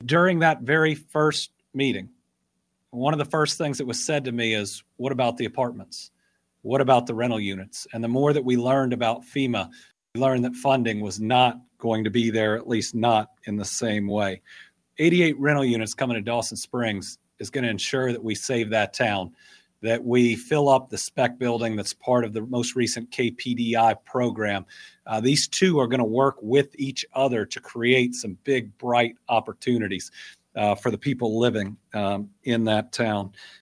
during that very first meeting, one of the first things that was said to me is, what about the apartments? What about the rental units? And the more that we learned about FEMA, we learned that funding was not going to be there, at least not in the same way. 88 rental units coming to Dawson Springs is going to ensure that we save that town, that we fill up the spec building that's part of the most recent KPDI program. These two are going to work with each other to create some big, bright opportunities for the people living in that town.